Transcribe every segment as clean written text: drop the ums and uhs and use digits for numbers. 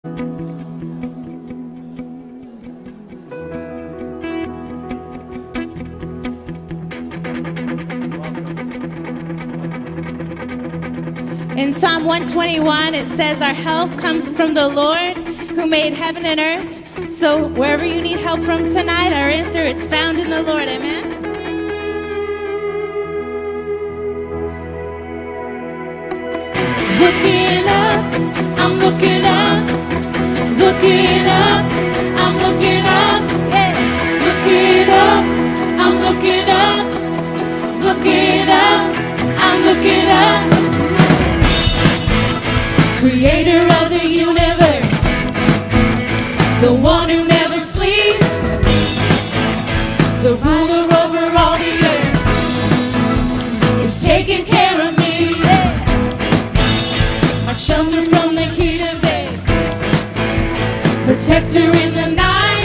In Psalm 121, it says, our help comes from the Lord who made heaven and earth. So wherever you need help from tonight, our answer, it's found in the Lord. Amen. Looking up, I'm looking up, looking up, I'm looking up, yeah. Looking up, I'm looking up, looking up, I'm looking up. Creator of the universe, the one who never sleeps, the ruler over all the earth, is taking care of me. My shelter from the heat of day, protector in the night,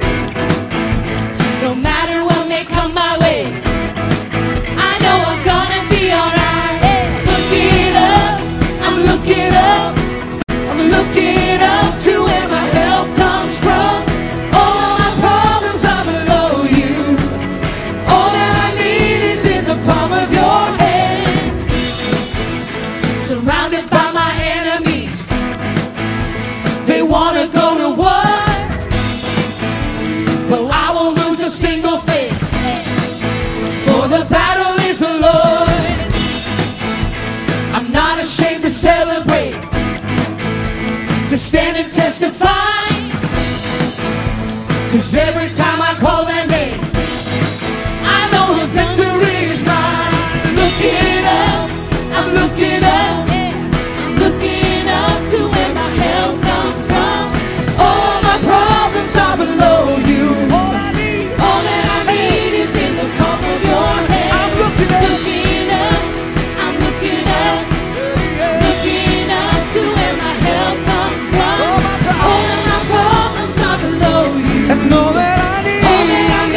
no matter what may come my way, I know I'm gonna be alright. Looking up, I'm looking up, I'm looking up to where my help comes from. All of my problems are below you. All that I need is in the palm of your hand. Surrounded by my enemies, they wanna go to war, but I won't lose a single thing, for the battle is the Lord. I'm not ashamed to celebrate, to stand and testify, 'cause every time I call that name, I know the victory is mine. Looking up, I'm looking up, I'm looking up to where my help comes from. All my problems are below you. All that I need is in the palm of your hand. I'm looking up, I'm looking up, looking up to where my help comes from. All of my problems are below you. And all that I need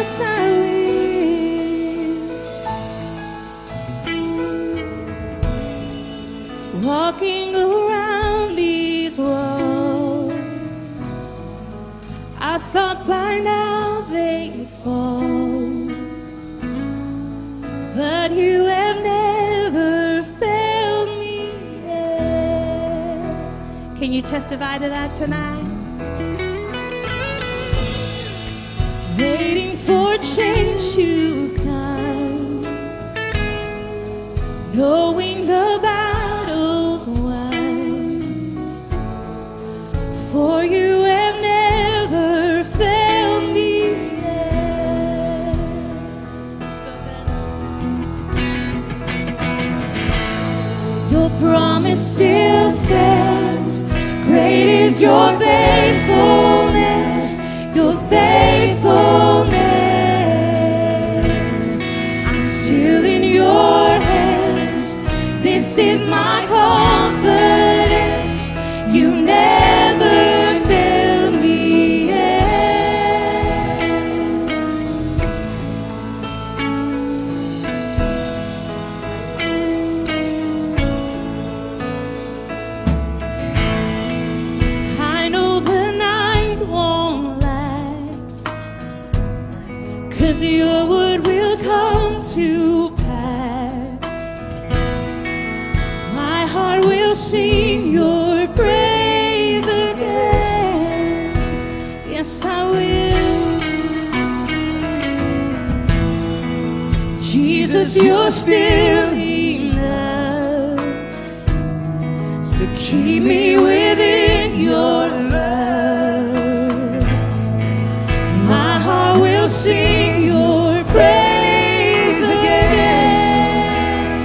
yes, I will. Walking around these walls, I thought by now they'd fall, but you have never failed me yet. Can you testify to that tonight? Waiting for change to come, knowing the battle's won, for you have never failed me yet. So good. Your promise still stands. Great is your faithfulness, your faithfulness. I'm still in your hands. This is my confidence. You never fail me yet. I know the night won't last, 'cause your word will come to pass. My heart will sing your praise again. Yes, I will. Jesus, you're still enough, so keep me within your love. My heart will sing your praise again.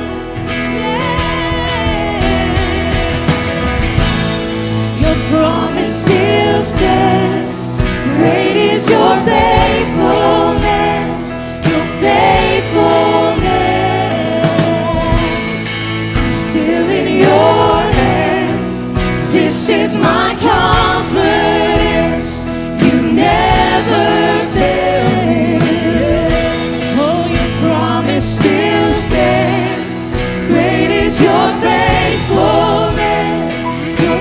Yes. Your promise still stands. Great is your faithfulness, your faithfulness. I'm still in your hands. This is my confidence. You never fail me. Oh, your promise still stands. Great is your faithfulness, your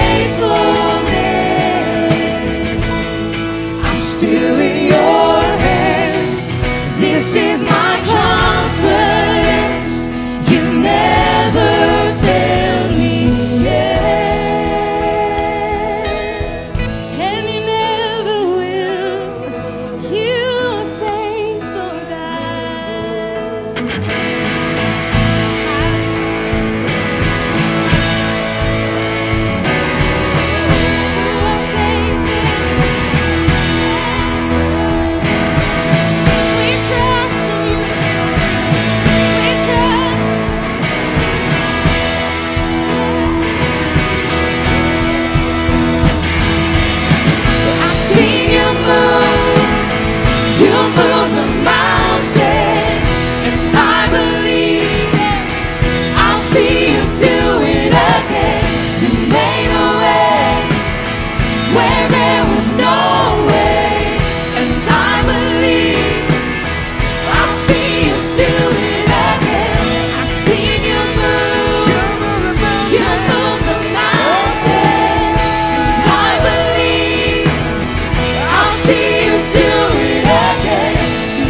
faithfulness. I'm still in your hands. This is my confidence. You never fail me yet, and you never will. You're faithful, God. We trust in you. We trust. I've seen you move. You move the mountain, and I believe it. I'll see you do it again. You made a way where there was no way, and I believe I'll see you do it again. I've seen you move. You move the mountain, and I believe I'll see you do it again.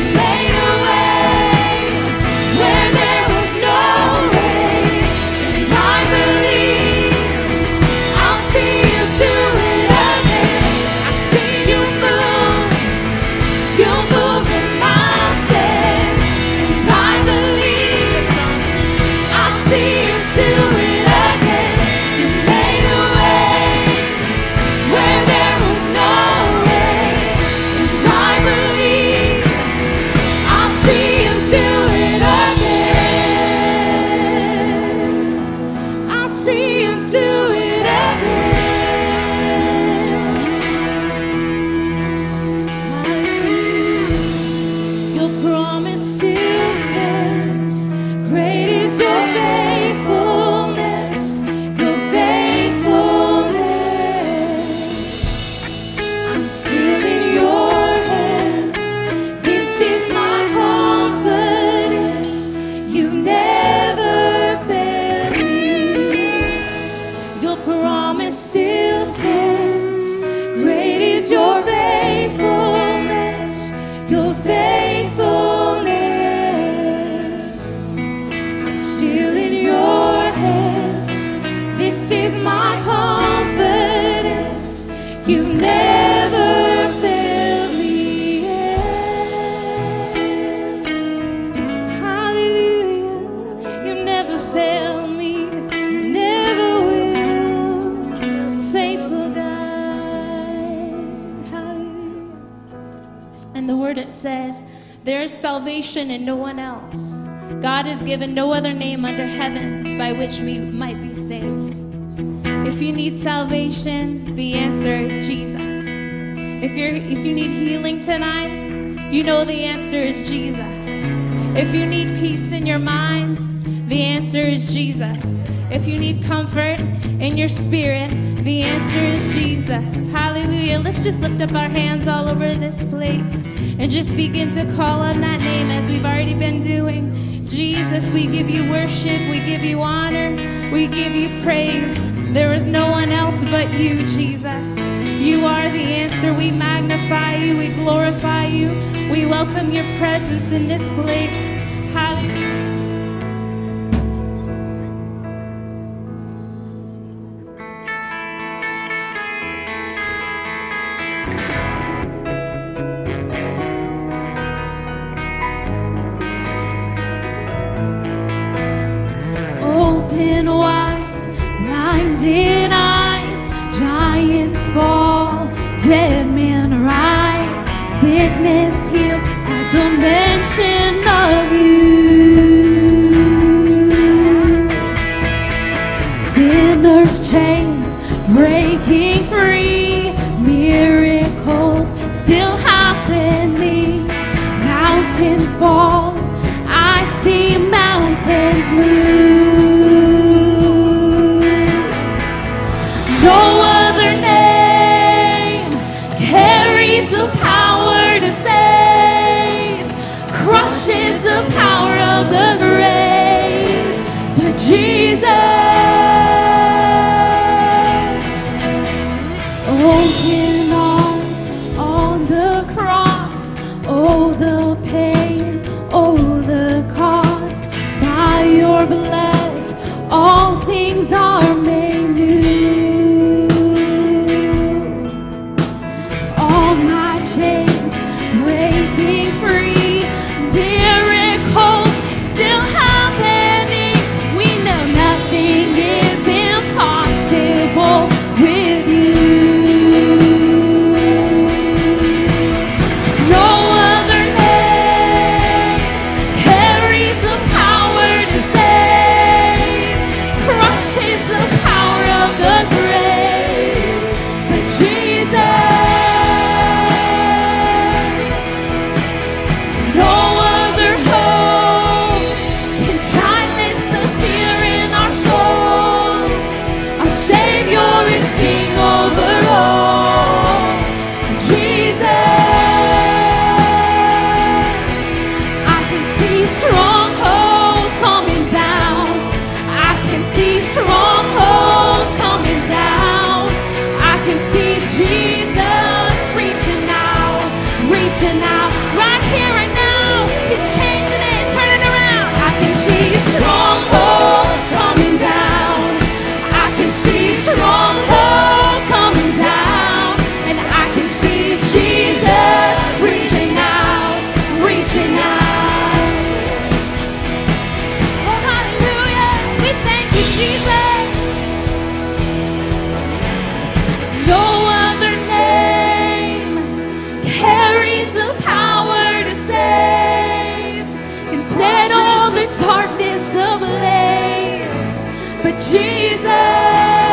says, there is salvation in no one else. God has given no other name under heaven by which we might be saved. If you need salvation, the answer is Jesus. If you need healing tonight, you know the answer is Jesus. If you need peace in your mind, the answer is Jesus. If you need comfort in your spirit, the answer is Jesus. Hallelujah. Let's just lift up our hands all over this place and just begin to call on that name as we've already been doing. Jesus, we give you worship, we give you honor, we give you praise. There is no one else but you, Jesus. You are the answer. We magnify you, we glorify you. We welcome your presence in this place. Hallelujah. Open wide, blinded eyes, giants fall, dead men rise, sickness healed at the mention of you. Sinners' chains breaking free, miracles still happening, mountains fall, I see mountains move. No other name carries the power to save, crushes the power of the grave, but Jesus. Open arms on the cross, oh the pain, oh the cost, by your blood all things are made new. All my chains breaking free, miracles still happening. We know nothing is impossible with you. No other name carries the power to save, crushes the power of the grave, but Jesus. No other hope can silence the fear in our soul. Our Savior is King over all. Jesus, I can see strongholds coming down. I can see strongholds coming down. I can see Jesus reaching out, right here and now. He's changing it, turning around. I can see strongholds coming down. I can see strongholds coming down, and I can see Jesus reaching out, reaching out. Oh, hallelujah. We thank you, Jesus. No other name carries the power to save, can set all the darkness ablaze, but Jesus.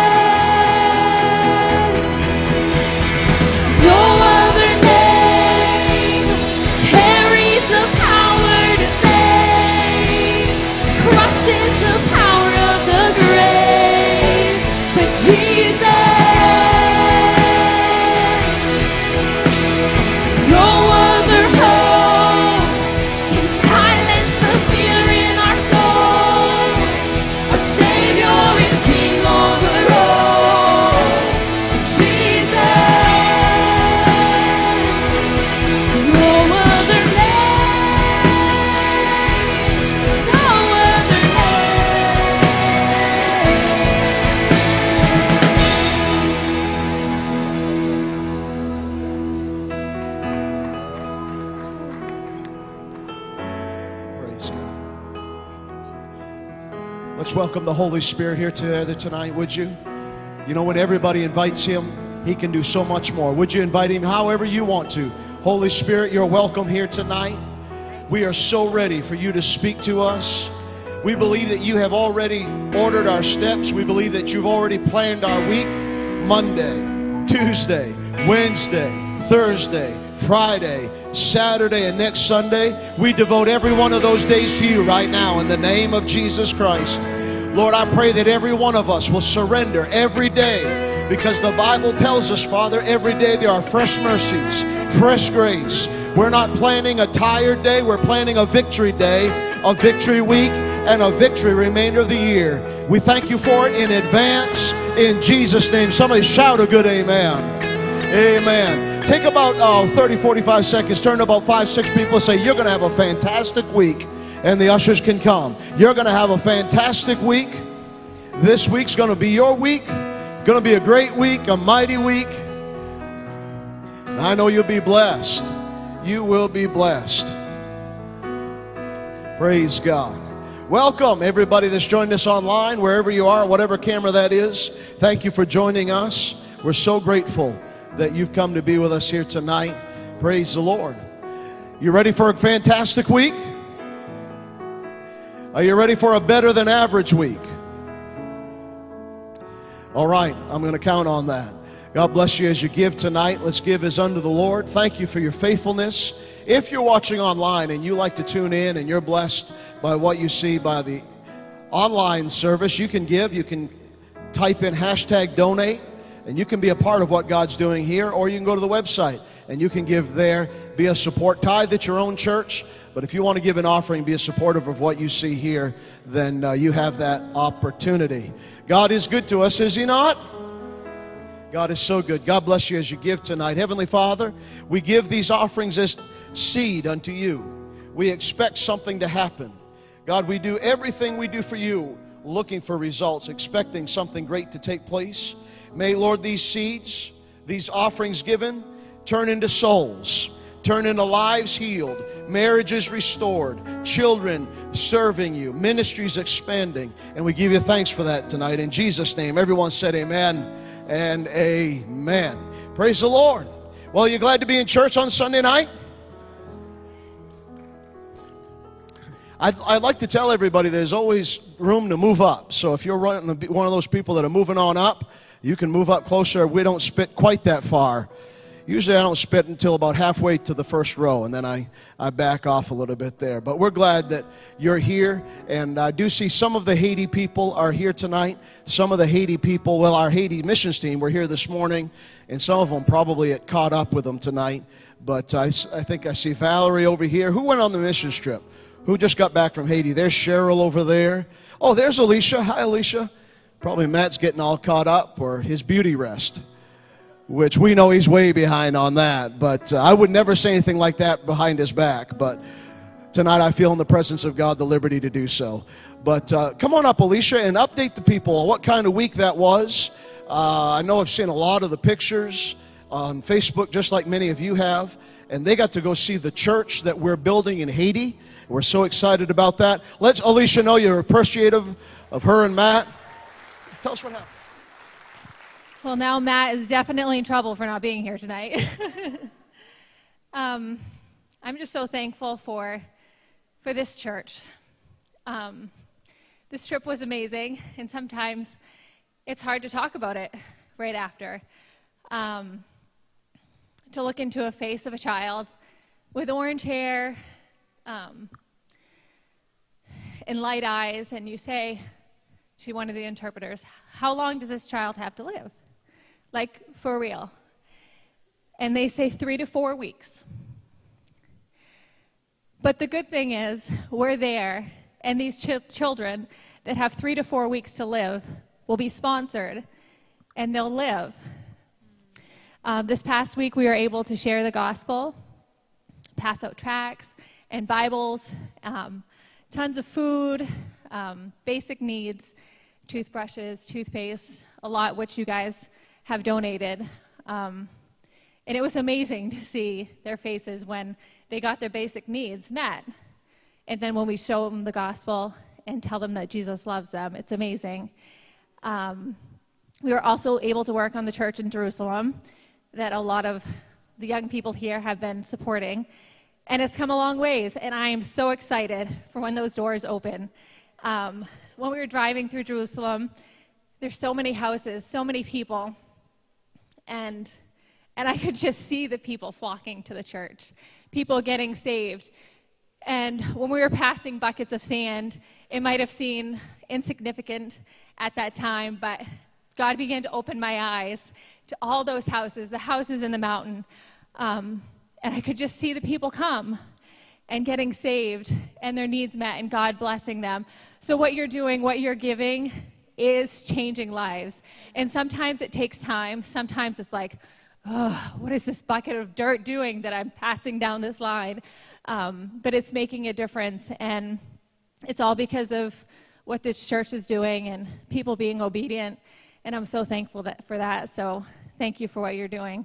No other name carries the power to save, crushes the power of the grave, but Jesus. No other hope can silence the fear in our soul. Our Savior is King over all. Jesus. No other name. No other name. Praise God. Let's welcome the Holy Spirit here together tonight, would you? You know, when everybody invites him, he can do so much more. Would you invite him however you want to? Holy Spirit, you're welcome here tonight. We are so ready for you to speak to us. We believe that you have already ordered our steps. We believe that you've already planned our week. Monday, Tuesday, Wednesday, Thursday, Friday, Saturday, and next Sunday. We devote every one of those days to you right now in the name of Jesus Christ. Lord, I pray that every one of us will surrender every day, because the Bible tells us, Father, every day there are fresh mercies, fresh grace. We're not planning a tired day. We're planning a victory day, a victory week, and a victory remainder of the year. We thank you for it in advance in Jesus' name. Somebody shout a good amen. Amen. Take about 30, 45 seconds. Turn to about 5, 6 people and say, you're going to have a fantastic week. And the ushers can come. You're going to have a fantastic week. This week's going to be your week. Going to be a great week, a mighty week. And I know you'll be blessed. You will be blessed. Praise God. Welcome, everybody that's joined us online, wherever you are, whatever camera that is. Thank you for joining us. We're so grateful that you've come to be with us here tonight. Praise the Lord. You ready for a fantastic week? Are you ready for a better than average week? All right, I'm going to count on that. God bless you as you give tonight. Let's give as unto the Lord. Thank you for your faithfulness. If you're watching online and you like to tune in and you're blessed by what you see by the online service, you can give. You can type in #donate, and you can be a part of what God's doing here, or you can go to the website and you can give there. Be a support. Tithe at your own church. But if you want to give an offering, be a supportive of what you see here, then you have that opportunity. God is good to us, is He not? God is so good. God bless you as you give tonight. Heavenly Father, we give these offerings as seed unto you. We expect something to happen. God, we do everything we do for you, looking for results, expecting something great to take place. May, Lord, these seeds, these offerings given, turn into souls, turn into lives healed, marriages restored, children serving you, ministries expanding. And we give you thanks for that tonight. In Jesus' name, everyone said amen and amen. Praise the Lord. Well, are you glad to be in church on Sunday night? I'd like to tell everybody there's always room to move up. So if you're one of those people that are moving on up, you can move up closer. We don't spit quite that far. Usually I don't spit until about halfway to the first row, and then I back off a little bit there. But we're glad that you're here, and I do see some of the Haiti people are here tonight. Some of the Haiti people, well, our Haiti missions team were here this morning, and some of them probably had caught up with them tonight. But I think I see Valerie over here. Who went on the mission trip? Who just got back from Haiti? There's Cheryl over there. Oh, there's Alicia. Hi, Alicia. Probably Matt's getting all caught up, or his beauty rest, which we know he's way behind on that. But I would never say anything like that behind his back. But tonight I feel in the presence of God the liberty to do so. But come on up, Alicia, and update the people on what kind of week that was. I know I've seen a lot of the pictures on Facebook, just like many of you have. And they got to go see the church that we're building in Haiti. We're so excited about that. Let Alicia know you're appreciative of her and Matt. Tell us what happened. Well, now Matt is definitely in trouble for not being here tonight. I'm just so thankful for this church. This trip was amazing, and sometimes it's hard to talk about it right after. To look into a face of a child with orange hair and light eyes, and you say to one of the interpreters, how long does this child have to live? Like, for real. And they say 3 to 4 weeks. But the good thing is, we're there, and these children that have 3 to 4 weeks to live will be sponsored, and they'll live. This past week, we were able to share the gospel, pass out tracts and Bibles, tons of food, basic needs, toothbrushes, toothpaste, a lot which you guys have donated. And it was amazing to see their faces when they got their basic needs met. And then when we show them the gospel and tell them that Jesus loves them, it's amazing. We were also able to work on the church in Jerusalem that a lot of the young people here have been supporting. And it's come a long ways, and I am so excited for when those doors open. When we were driving through Jerusalem, there's so many houses, so many people, and I could just see the people flocking to the church, people getting saved. And when we were passing buckets of sand, it might have seemed insignificant at that time, but God began to open my eyes to all those houses, the houses in the mountain, and I could just see the people come and getting saved and their needs met and God blessing them. So what you're doing, what you're giving is changing lives. And sometimes it takes time. Sometimes it's like, oh, what is this bucket of dirt doing that I'm passing down this line? But it's making a difference. And it's all because of what this church is doing and people being obedient. And I'm so thankful for that. So thank you for what you're doing.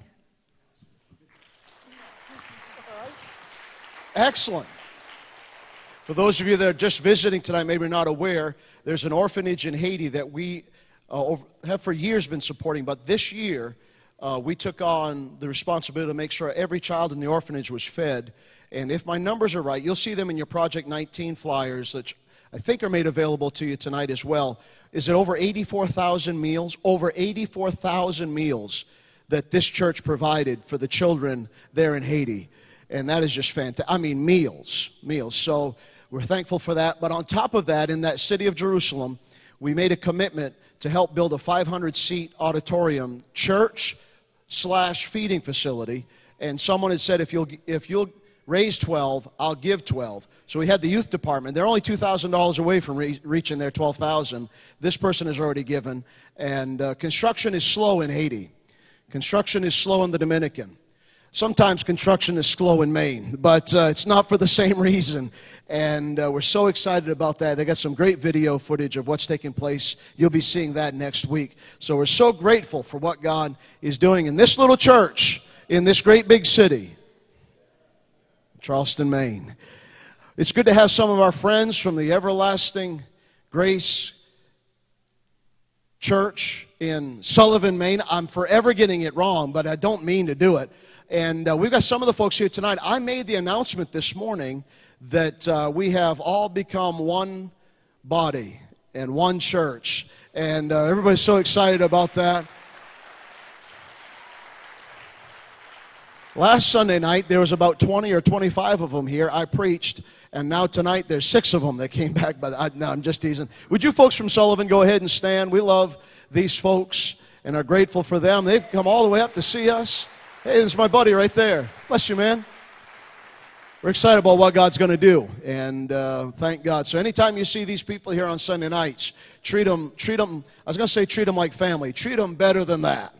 Excellent. For those of you that are just visiting tonight, maybe not aware, there's an orphanage in Haiti that we have for years been supporting, but this year we took on the responsibility to make sure every child in the orphanage was fed. And if my numbers are right, you'll see them in your Project 19 flyers, which I think are made available to you tonight as well. Is it over 84,000 meals? Over 84,000 meals that this church provided for the children there in Haiti. And that is just fantastic. I mean, meals. So we're thankful for that. But on top of that, in that city of Jerusalem, we made a commitment to help build a 500-seat auditorium church/feeding facility. And someone had said, if you'll raise 12, I'll give 12. So we had the youth department. They're only $2,000 away from reaching their $12,000. This person has already given. And construction is slow in Haiti. Construction is slow in the Dominican. Sometimes construction is slow in Maine, but it's not for the same reason. And we're so excited about that. They got some great video footage of what's taking place. You'll be seeing that next week. So we're so grateful for what God is doing in this little church in this great big city, Charleston, Maine. It's good to have some of our friends from the Everlasting Grace Church in Sullivan, Maine. I'm forever getting it wrong, but I don't mean to do it. And we've got some of the folks here tonight. I made the announcement this morning that we have all become one body and one church. And everybody's so excited about that. Last Sunday night, there was about 20 or 25 of them here. I preached. And now tonight, there's 6 of them that came back. No, I'm just teasing. Would you folks from Sullivan go ahead and stand? We love these folks and are grateful for them. They've come all the way up to see us. Hey, this is my buddy right there. Bless you, man. We're excited about what God's going to do, and thank God. So anytime you see these people here on Sunday nights, treat them, I was going to say treat them like family. Treat them better than that.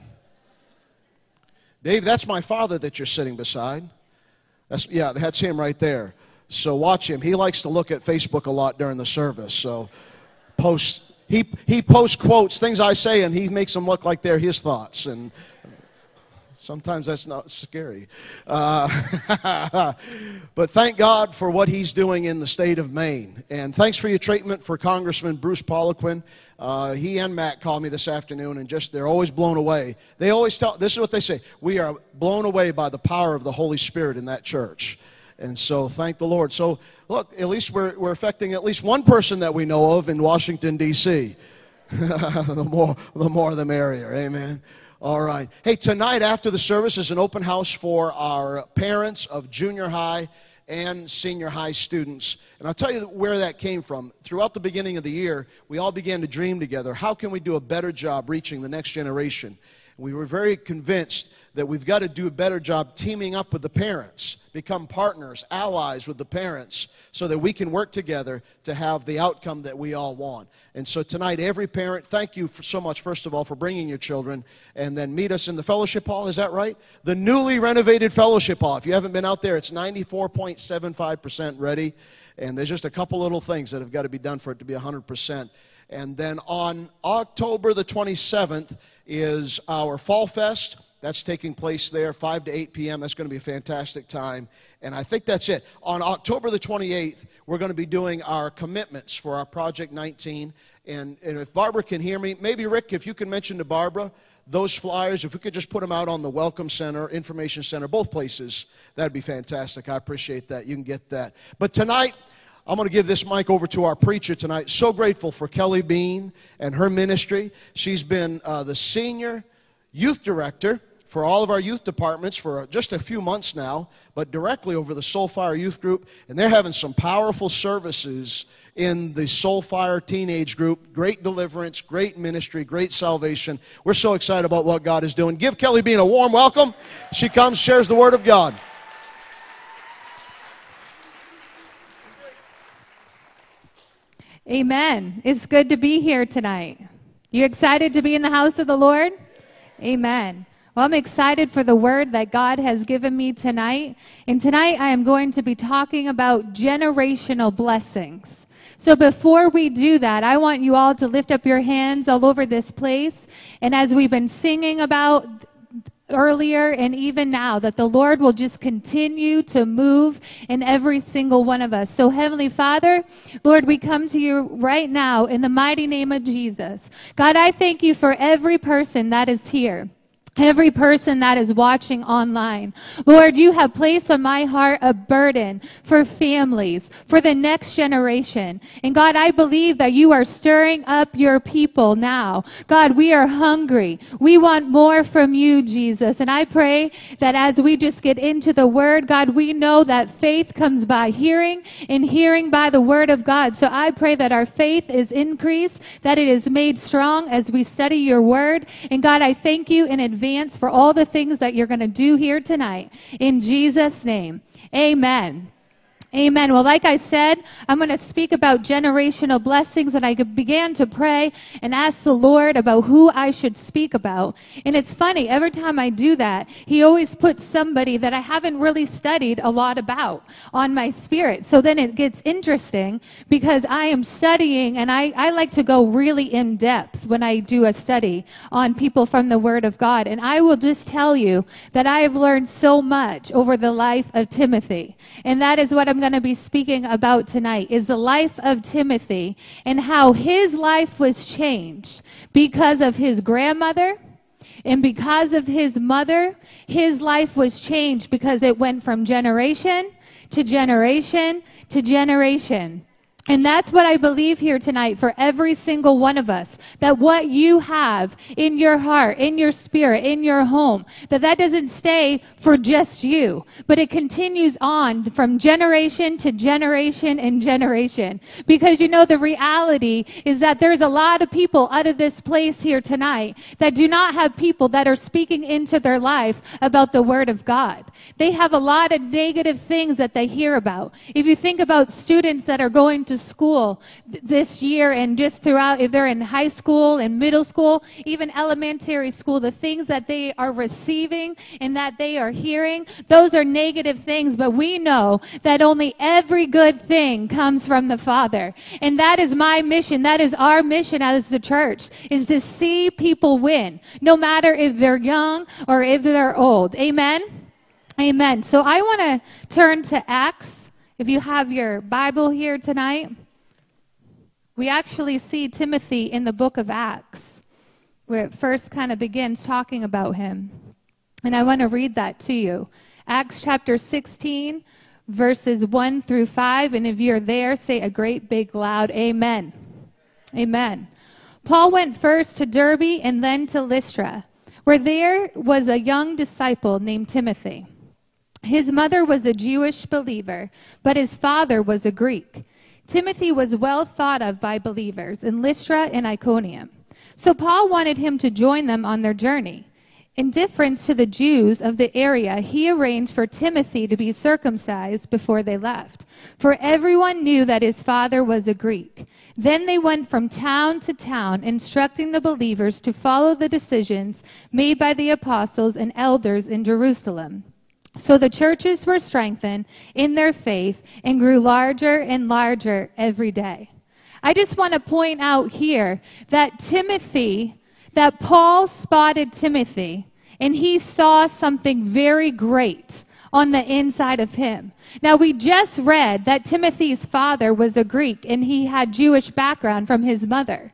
Dave, that's my father that you're sitting beside. That's him right there. So watch him. He likes to look at Facebook a lot during the service. So he posts quotes, things I say, and he makes them look like they're his thoughts. And sometimes that's not scary. But thank God for what he's doing in the state of Maine. And thanks for your treatment for Congressman Bruce Poliquin. He and Matt called me this afternoon, and they're always blown away. They always this is what they say, we are blown away by the power of the Holy Spirit in that church. And so thank the Lord. So look, at least we're affecting at least one person that we know of in Washington, D.C. the more the merrier. Amen. All right. Hey, tonight after the service is an open house for our parents of junior high and senior high students. And I'll tell you where that came from. Throughout the beginning of the year, we all began to dream together. How can we do a better job reaching the next generation? And we were very convinced that we've got to do a better job teaming up with the parents, become partners, allies with the parents, so that we can work together to have the outcome that we all want. And so tonight, every parent, thank you so much, first of all, for bringing your children, and then meet us in the fellowship hall. Is that right? The newly renovated fellowship hall. If you haven't been out there, it's 94.75% ready, and there's just a couple little things that have got to be done for it to be 100%. And then on October the 27th is our Fall Fest. That's taking place there, 5 to 8 p.m. That's going to be a fantastic time. And I think that's it. On October the 28th, we're going to be doing our commitments for our Project 19. And if Barbara can hear me, maybe Rick, if you can mention to Barbara those flyers, if we could just put them out on the Welcome Center, Information Center, both places, that'd be fantastic. I appreciate that. You can get that. But tonight, I'm going to give this mic over to our preacher tonight. So grateful for Kelly Bean and her ministry. She's been the senior youth director for all of our youth departments for just a few months now, but directly over the Soulfire Youth Group. And they're having some powerful services in the Soulfire Teenage Group. Great deliverance, great ministry, great salvation. We're so excited about what God is doing. Give Kelly Bean a warm welcome. She comes, shares the Word of God. Amen. It's good to be here tonight. You excited to be in the house of the Lord? Amen. Well, I'm excited for the word that God has given me tonight. And tonight I am going to be talking about generational blessings. So before we do that, I want you all to lift up your hands all over this place. And as we've been singing about earlier and even now, that the Lord will just continue to move in every single one of us. So Heavenly Father, Lord, we come to you right now in the mighty name of Jesus. God, I thank you for every person that is here. Every person that is watching online. Lord, you have placed on my heart a burden for families, for the next generation. And God, I believe that you are stirring up your people now. God, we are hungry. We want more from you, Jesus. And I pray that as we just get into the word, God, we know that faith comes by hearing and hearing by the word of God. So I pray that our faith is increased, that it is made strong as we study your word. And God, I thank you in advance for all the things that you're going to do here tonight. In Jesus' name, amen. Amen. Well, like I said, I'm going to speak about generational blessings, and I began to pray and ask the Lord about who I should speak about. And it's funny, every time I do that, he always puts somebody that I haven't really studied a lot about on my spirit. So then it gets interesting because I am studying, and I like to go really in depth when I do a study on people from the Word of God. And I will just tell you that I have learned so much over the life of Timothy. And that is what I'm going to be speaking about tonight, is the life of Timothy and how his life was changed because of his grandmother and because of his mother. His life was changed because it went from generation to generation to generation. And that's what I believe here tonight for every single one of us, that what you have in your heart, in your spirit, in your home, that doesn't stay for just you, but it continues on from generation to generation and generation. Because you know, the reality is that there's a lot of people out of this place here tonight that do not have people that are speaking into their life about the Word of God. They have a lot of negative things that they hear about. If you think about students that are going to school this year and just throughout, if they're in high school and middle school, even elementary school, the things that they are receiving and that they are hearing, those are negative things. But we know that only every good thing comes from the Father. And that is my mission. That is our mission as the church, is to see people win, no matter if they're young or if they're old. Amen? Amen. So I want to turn to Acts. If you have your Bible here tonight, we actually see Timothy in the book of Acts, where it first kind of begins talking about him. And I want to read that to you. Acts chapter 16, verses 1 through 5. And if you're there, say a great big loud amen. Amen. Paul went first to Derbe and then to Lystra, where there was a young disciple named Timothy. His mother was a Jewish believer, but his father was a Greek. Timothy was well thought of by believers in Lystra and Iconium. So Paul wanted him to join them on their journey. In deference to the Jews of the area, he arranged for Timothy to be circumcised before they left, for everyone knew that his father was a Greek. Then they went from town to town, instructing the believers to follow the decisions made by the apostles and elders in Jerusalem. So the churches were strengthened in their faith and grew larger and larger every day. I just want to point out here that Paul spotted Timothy, and he saw something very great on the inside of him. Now, we just read that Timothy's father was a Greek, and he had Jewish background from his mother.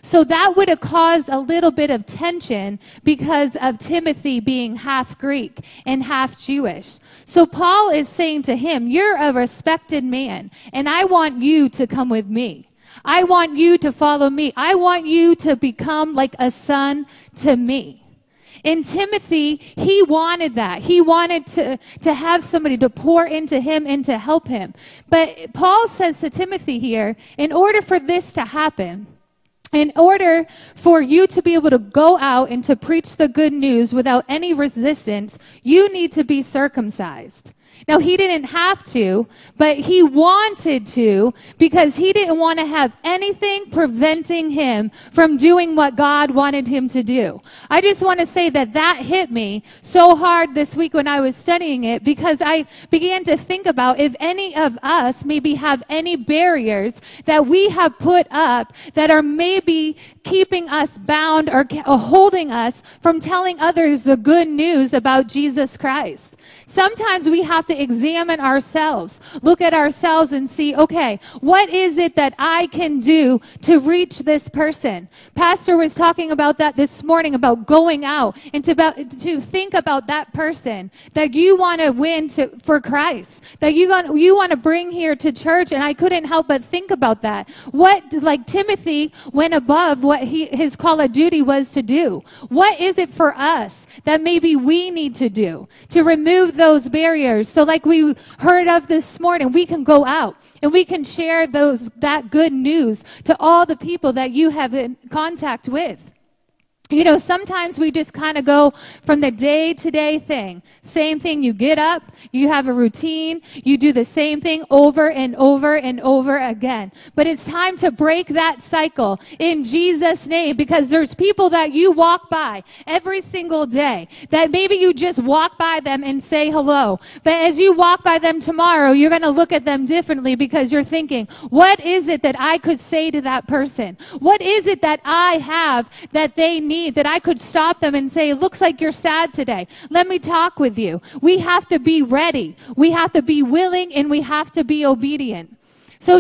So that would have caused a little bit of tension because of Timothy being half Greek and half Jewish. So Paul is saying to him, you're a respected man, and I want you to come with me. I want you to follow me. I want you to become like a son to me. In Timothy, he wanted that. He wanted to have somebody to pour into him and to help him. But Paul says to Timothy here, in order for this to happen, in order for you to be able to go out and to preach the good news without any resistance, you need to be circumcised. Now, he didn't have to, but he wanted to because he didn't want to have anything preventing him from doing what God wanted him to do. I just want to say that hit me so hard this week when I was studying it because I began to think about if any of us maybe have any barriers that we have put up that are maybe keeping us bound or holding us from telling others the good news about Jesus Christ. Sometimes we have to examine ourselves, look at ourselves and see, okay, what is it that I can do to reach this person? Pastor was talking about that this morning, about going out and to think about that person that you want to win for Christ, that you want to bring here to church. And I couldn't help but think about that. Like Timothy went above what his call of duty was to do. What is it for us that maybe we need to do to remove those barriers? So like we heard of this morning, we can go out and we can share that good news to all the people that you have in contact with. You know, sometimes we just kind of go from the day-to-day thing. Same thing, you get up, you have a routine, you do the same thing over and over and over again. But it's time to break that cycle in Jesus' name, because there's people that you walk by every single day that maybe you just walk by them and say hello. But as you walk by them tomorrow, you're going to look at them differently because you're thinking, what is it that I could say to that person? What is it that I have that they need? That I could stop them and say, it looks like you're sad today. Let me talk with you. We have to be ready. We have to be willing, and we have to be obedient. So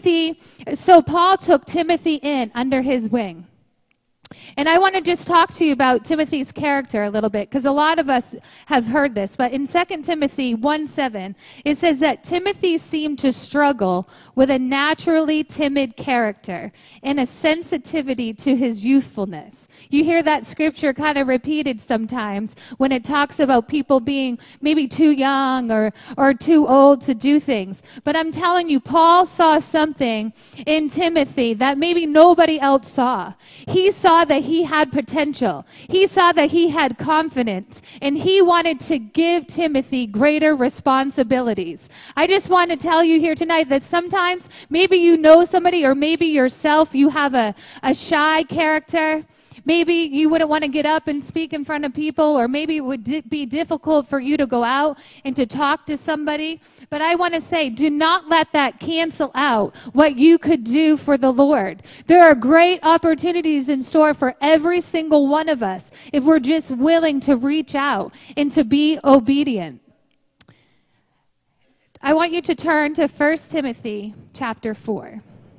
Paul took Timothy in under his wing. And I want to just talk to you about Timothy's character a little bit, because a lot of us have heard this. But in 2 Timothy 1:7, it says that Timothy seemed to struggle with a naturally timid character and a sensitivity to his youthfulness. You hear that scripture kind of repeated sometimes when it talks about people being maybe too young or too old to do things. But I'm telling you, Paul saw something in Timothy that maybe nobody else saw. He saw that he had potential. He saw that he had confidence, and he wanted to give Timothy greater responsibilities. I just want to tell you here tonight that sometimes maybe you know somebody, or maybe yourself, you have a shy character. Maybe you wouldn't want to get up and speak in front of people, or maybe it would be difficult for you to go out and to talk to somebody. But I want to say, do not let that cancel out what you could do for the Lord. There are great opportunities in store for every single one of us if we're just willing to reach out and to be obedient. I want you to turn to 1 Timothy chapter 4.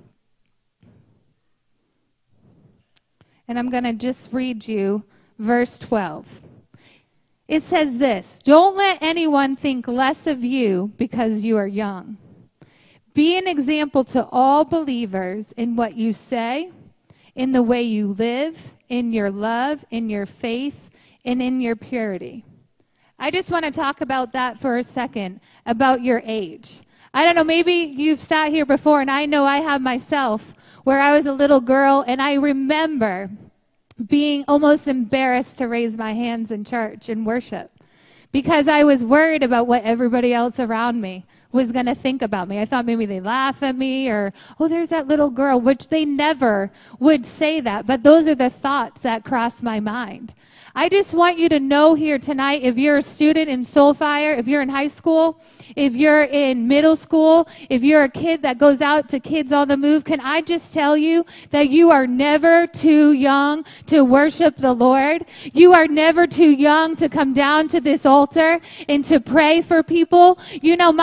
And I'm going to just read you verse 12. It says this: don't let anyone think less of you because you are young. Be an example to all believers in what you say, in the way you live, in your love, in your faith, and in your purity. I just want to talk about that for a second, about your age. I don't know, maybe you've sat here before, and I know I have myself, where I was a little girl, and I remember being almost embarrassed to raise my hands in church and worship because I was worried about what everybody else around me was going to think about me. I thought maybe they laugh at me, or, oh, there's that little girl, which they never would say that, but those are the thoughts that cross my mind. I just want you to know here tonight, if you're a student in Soulfire, if you're in high school, if you're in middle school, if you're a kid that goes out to Kids on the Move, can I just tell you that you are never too young to worship the Lord? You are never too young to come down to this altar and to pray for people. You know, my son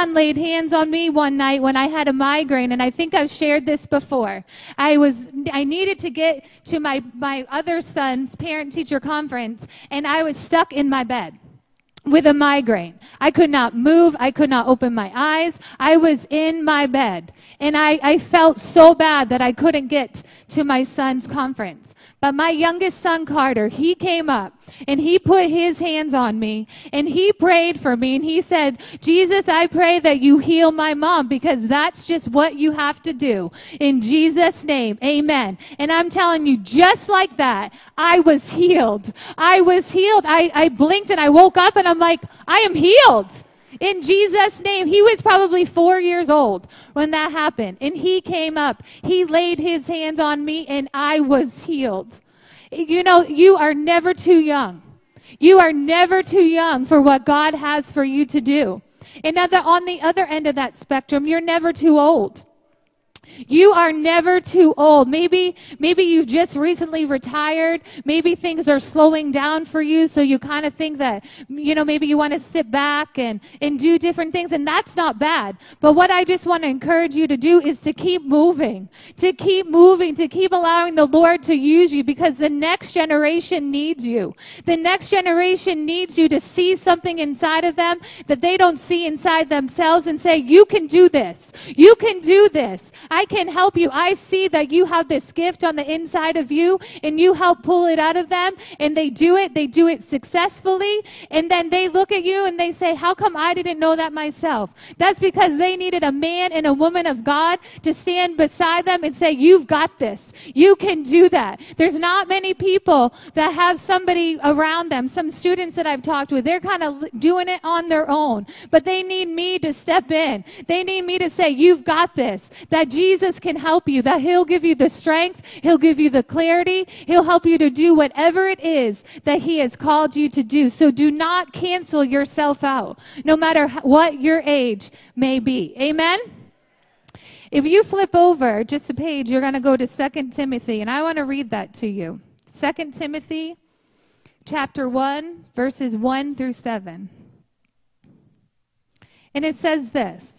son laid hands on me one night when I had a migraine, and I think I've shared this before. I needed to get to my other son's parent-teacher conference, and I was stuck in my bed with a migraine. I could not move. I could not open my eyes. I was in my bed, and I felt so bad that I couldn't get to my son's conference. But my youngest son, Carter, he came up and he put his hands on me and he prayed for me and he said, Jesus, I pray that you heal my mom because that's just what you have to do. In Jesus' name, amen. And I'm telling you, just like that, I was healed. I was healed. I blinked and I woke up and I'm like, I am healed. In Jesus' name. He was probably 4 years old when that happened. And he came up. He laid his hands on me and I was healed. You know, you are never too young. You are never too young for what God has for you to do. And on the other end of that spectrum, you're never too old. You are never too old. Maybe you've just recently retired. Maybe things are slowing down for you, so you kind of think that, maybe you want to sit back and do different things, and that's not bad. But what I just want to encourage you to do is to keep moving, to keep allowing the Lord to use you, because the next generation needs you. The next generation needs you to see something inside of them that they don't see inside themselves and say, you can do this. You can do this. I can help you. I see that you have this gift on the inside of you and you help pull it out of them, and they do it successfully, and then they look at you and they say, how come I didn't know that myself? That's because they needed a man and a woman of God to stand beside them and say, you've got this. You can do that. There's not many people that have somebody around them. Some students that I've talked with, they're kind of doing it on their own, but they need me to step in. They need me to say, you've got this, that Jesus can help you, that he'll give you the strength, he'll give you the clarity, he'll help you to do whatever it is that he has called you to do. So do not cancel yourself out, no matter what your age may be. Amen? If you flip over just a page, you're going to go to 2 Timothy, and I want to read that to you. 2 Timothy chapter 1, verses 1 through 7. And it says this.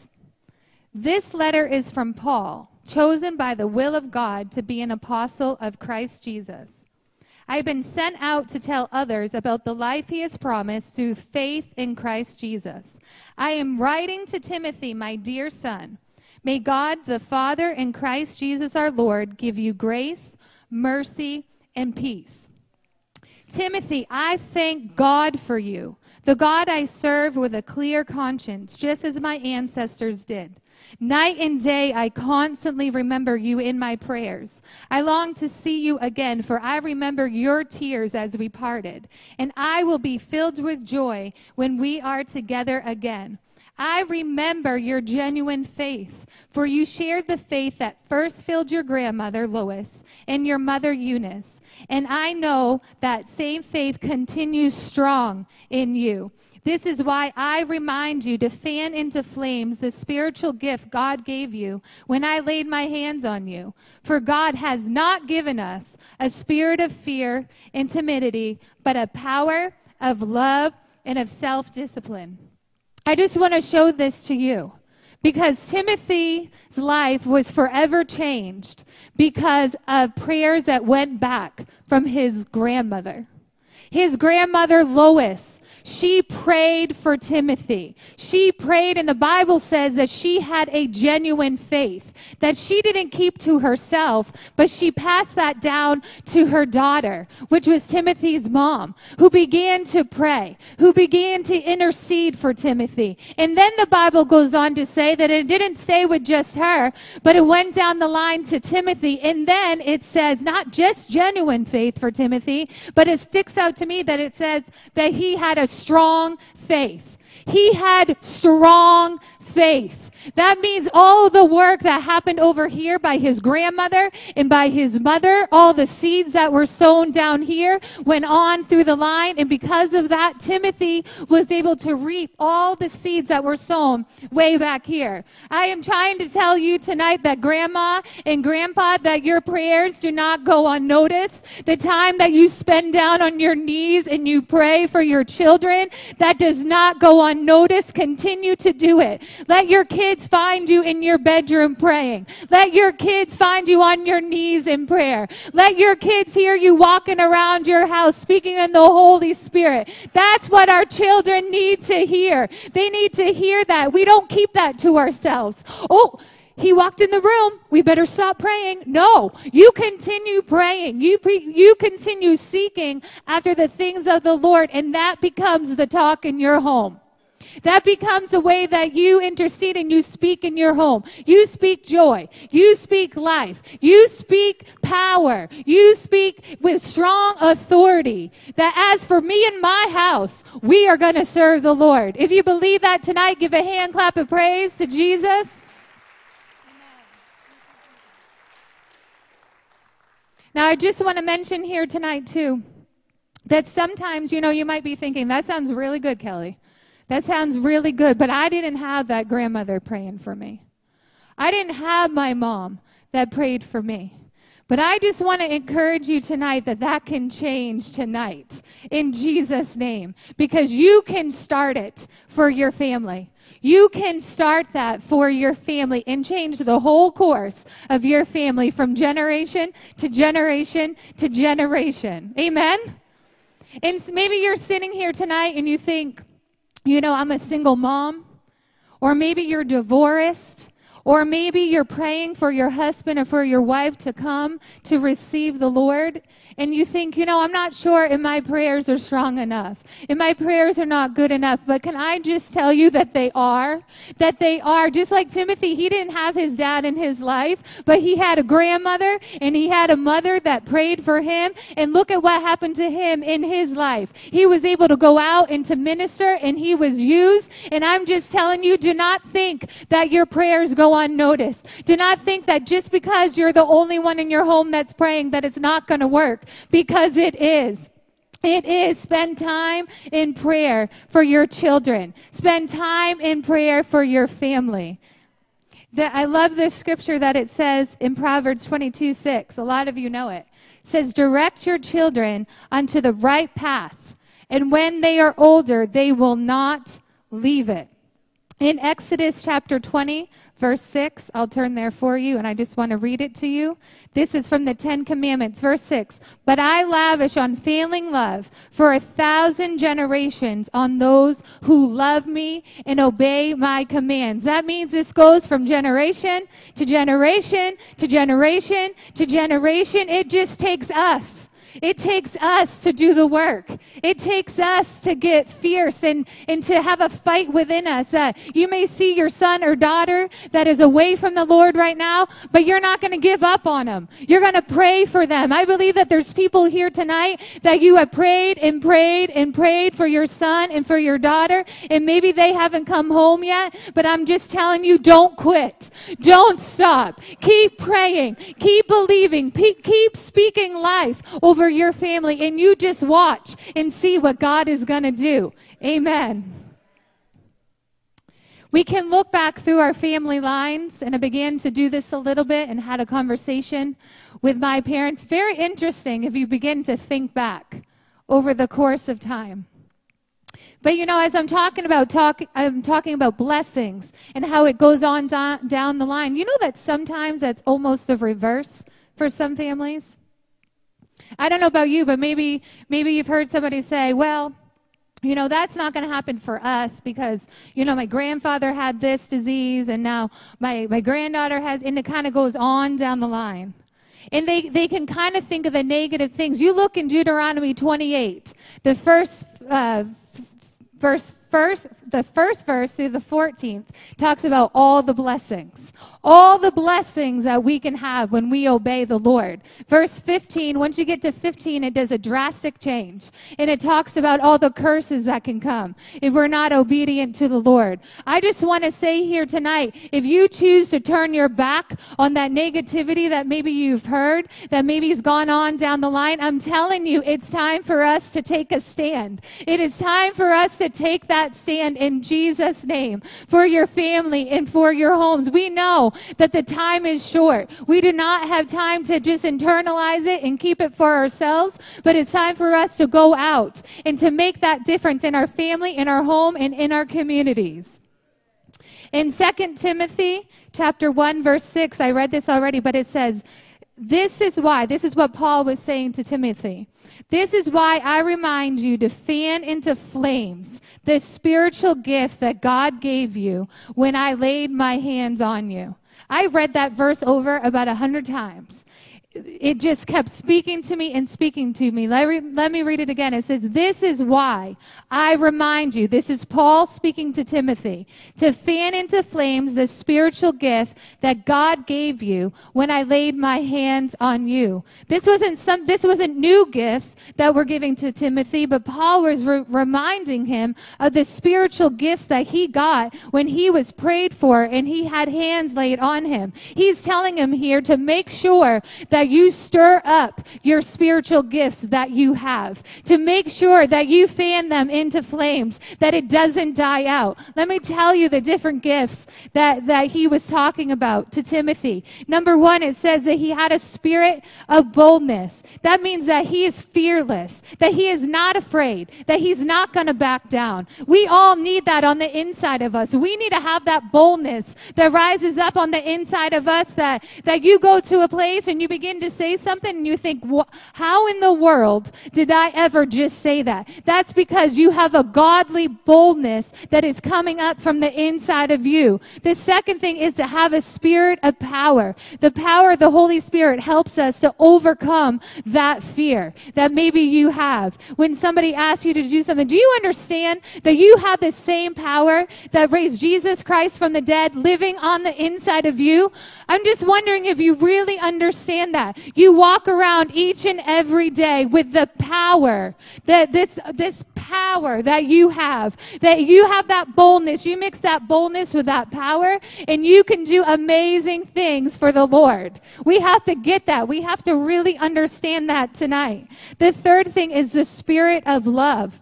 This letter is from Paul, chosen by the will of God to be an apostle of Christ Jesus. I have been sent out to tell others about the life he has promised through faith in Christ Jesus. I am writing to Timothy, my dear son. May God, the Father, and Christ Jesus our Lord, give you grace, mercy, and peace. Timothy, I thank God for you, the God I serve with a clear conscience, just as my ancestors did. Night and day, I constantly remember you in my prayers. I long to see you again, for I remember your tears as we parted, and I will be filled with joy when we are together again. I remember your genuine faith, for you shared the faith that first filled your grandmother, Lois, and your mother, Eunice. And I know that same faith continues strong in you. This is why I remind you to fan into flames the spiritual gift God gave you when I laid my hands on you. For God has not given us a spirit of fear and timidity, but a power of love and of self-discipline. I just want to show this to you because Timothy's life was forever changed because of prayers that went back from his grandmother. His grandmother, Lois, she prayed for Timothy. She prayed, and the Bible says that she had a genuine faith, that she didn't keep to herself, but she passed that down to her daughter, which was Timothy's mom, who began to pray, who began to intercede for Timothy. And then the Bible goes on to say that it didn't stay with just her, but it went down the line to Timothy. And then it says not just genuine faith for Timothy, but it sticks out to me that it says that he had a strong faith. He had strong faith. That means all the work that happened over here by his grandmother and by his mother, all the seeds that were sown down here went on through the line. And because of that, Timothy was able to reap all the seeds that were sown way back here. I am trying to tell you tonight that grandma and grandpa, that your prayers do not go unnoticed. The time that you spend down on your knees and you pray for your children, that does not go unnoticed. Continue to do it. Let your kids find you in your bedroom praying. Let your kids find you on your knees in prayer. Let your kids hear you walking around your house speaking in the Holy Spirit. That's what our children need to hear. They need to hear that. We don't keep that to ourselves. Oh, he walked in the room. We better stop praying. No, you continue praying. You continue seeking after the things of the Lord, and that becomes the talk in your home. That becomes the way that you intercede and you speak in your home. You speak joy. You speak life. You speak power. You speak with strong authority. That as for me and my house, we are going to serve the Lord. If you believe that tonight, give a hand clap of praise to Jesus. Now, I just want to mention here tonight, too, that sometimes, you might be thinking, that sounds really good, Kelly. That sounds really good, but I didn't have that grandmother praying for me. I didn't have my mom that prayed for me. But I just want to encourage you tonight that can change tonight in Jesus' name, because you can start it for your family. You can start that for your family and change the whole course of your family from generation to generation to generation. Amen? And maybe you're sitting here tonight and you think, I'm a single mom, or maybe you're divorced, or maybe you're praying for your husband or for your wife to come to receive the Lord, and you think, I'm not sure if my prayers are strong enough, if my prayers are not good enough. But can I just tell you that they are? That they are. Just like Timothy, he didn't have his dad in his life, but he had a grandmother and he had a mother that prayed for him. And look at what happened to him in his life. He was able to go out and to minister, and he was used. And I'm just telling you, do not think that your prayers go unnoticed. Do not think that just because you're the only one in your home that's praying that it's not going to work. Because it is. It is. Spend time in prayer for your children. Spend time in prayer for your family. I love this scripture that it says in Proverbs 22:6. A lot of you know it. It says, direct your children unto the right path, and when they are older, they will not leave it. In Exodus chapter 20, verse 6, I'll turn there for you, and I just want to read it to you. This is from the 10 Commandments, verse 6. But I lavish unfailing love for 1,000 generations on those who love me and obey my commands. That means this goes from generation to generation to generation to generation. It just takes us. It takes us to do the work. It takes us to get fierce and to have a fight within us. That you may see your son or daughter that is away from the Lord right now, but you're not going to give up on them. You're going to pray for them. I believe that there's people here tonight that you have prayed and prayed and prayed for your son and for your daughter, and maybe they haven't come home yet, but I'm just telling you, don't quit. Don't stop. Keep praying. Keep believing. Keep speaking life over your family, and you just watch and see what God is going to do. Amen. We can look back through our family lines, and I began to do this a little bit and had a conversation with my parents. Very interesting if you begin to think back over the course of time. But as I'm talking about blessings and how it goes on down the line. You know that sometimes that's almost the reverse for some families? I don't know about you, but maybe you've heard somebody say, well, that's not going to happen for us because, my grandfather had this disease and now my granddaughter has, and it kind of goes on down the line. And they can kind of think of the negative things. You look in Deuteronomy 28, the first verse first verse through the 14th talks about all the blessings. All the blessings that we can have when we obey the Lord. Verse 15, once you get to 15, it does a drastic change. And it talks about all the curses that can come if we're not obedient to the Lord. I just want to say here tonight, if you choose to turn your back on that negativity that maybe you've heard, that maybe has gone on down the line, I'm telling you, it's time for us to take a stand. It is time for us to take that stand in Jesus' name for your family and for your homes. We know that the time is short. We do not have time to just internalize it and keep it for ourselves, but it's time for us to go out and to make that difference in our family, in our home, and in our communities. In 2 Timothy chapter 1, verse 6, I read this already, but it says, this is what Paul was saying to Timothy. This is why I remind you to fan into flames the spiritual gift that God gave you when I laid my hands on you. I read that verse over about 100 times. It just kept speaking to me and speaking to me. Let me read it again. It says, this is why I remind you, this is Paul speaking to Timothy, to fan into flames the spiritual gift that God gave you when I laid my hands on you. This wasn't new gifts that were giving to Timothy, but Paul was reminding him of the spiritual gifts that he got when he was prayed for and he had hands laid on him. He's telling him here to make sure that you stir up your spiritual gifts that you have, to make sure that you fan them into flames, that it doesn't die out. Let me tell you the different gifts that he was talking about to Timothy. Number one, it says that he had a spirit of boldness. That means that he is fearless, that he is not afraid, that he's not going to back down. We all need that on the inside of us. We need to have that boldness that rises up on the inside of us, that you go to a place and you begin to say something and you think, how in the world did I ever just say that? That's because you have a godly boldness that is coming up from the inside of you. The second thing is to have a spirit of power. The power of the Holy Spirit helps us to overcome that fear that maybe you have. When somebody asks you to do something, do you understand that you have the same power that raised Jesus Christ from the dead living on the inside of you? I'm just wondering if you really understand that. You walk around each and every day with the power, that this power that you have that boldness. You mix that boldness with that power, and you can do amazing things for the Lord. We have to get that. We have to really understand that tonight. The third thing is the spirit of love.